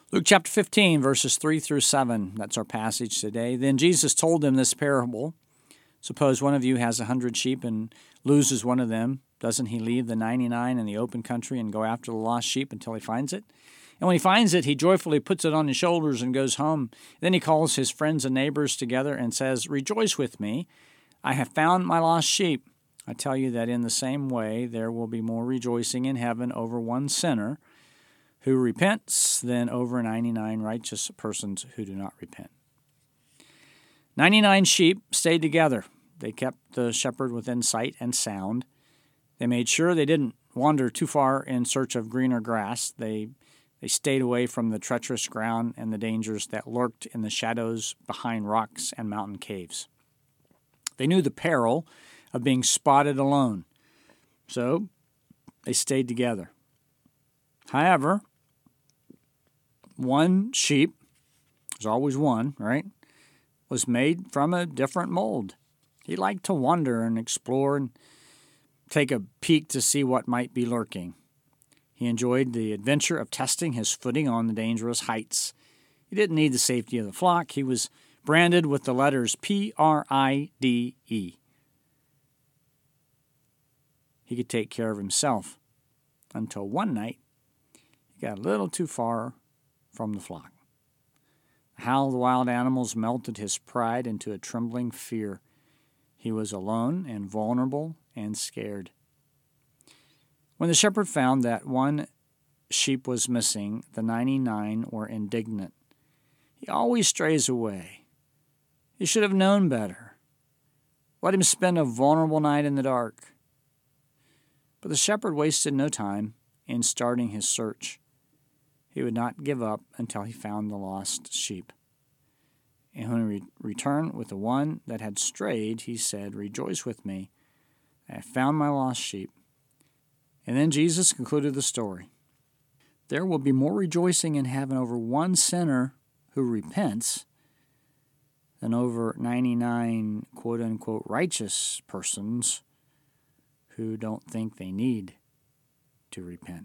Luke chapter 15, verses 3 through 7. That's our passage today. Then Jesus told them this parable. Suppose one of you has 100 sheep and loses one of them. Doesn't he leave the 99 in the open country and go after the lost sheep until he finds it? And when he finds it, he joyfully puts it on his shoulders and goes home. Then he calls his friends and neighbors together and says, "Rejoice with me. I have found my lost sheep." I tell you that in the same way there will be more rejoicing in heaven over one sinner who repents than over 99 righteous persons who do not repent. 99 sheep stayed together. They kept the shepherd within sight and sound. They made sure they didn't wander too far in search of greener grass. They stayed away from the treacherous ground and the dangers that lurked in the shadows behind rocks and mountain caves. They knew the peril of being spotted alone, so they stayed together. However, one sheep, there's always one, right, was made from a different mold. He liked to wander and explore and take a peek to see what might be lurking. He enjoyed the adventure of testing his footing on the dangerous heights. He didn't need the safety of the flock. He was branded with the letters Pride. He could take care of himself until one night he got a little too far from the flock. The howl of the wild animals melted his pride into a trembling fear. He was alone and vulnerable and scared. When the shepherd found that one sheep was missing, the 99 were indignant. He always strays away. He should have known better. Let him spend a vulnerable night in the dark. But the shepherd wasted no time in starting his search. He would not give up until he found the lost sheep. And when he returned with the one that had strayed, he said, "Rejoice with me. I have found my lost sheep." And then Jesus concluded the story. There will be more rejoicing in heaven over one sinner who repents than over 99 quote-unquote righteous persons who don't think they need to repent.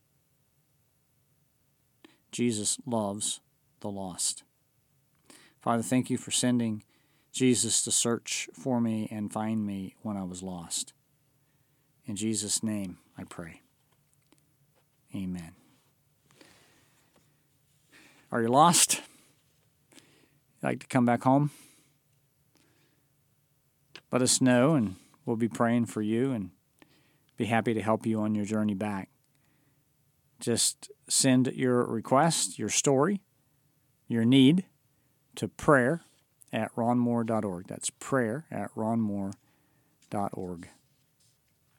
Jesus loves the lost. Father, thank you for sending Jesus to search for me and find me when I was lost. In Jesus' name I pray. Amen. Are you lost? You'd like to come back home? Let us know, and we'll be praying for you and be happy to help you on your journey back. Just send your request, your story, your need to prayer@ronmoore.org. That's prayer@ronmoore.org.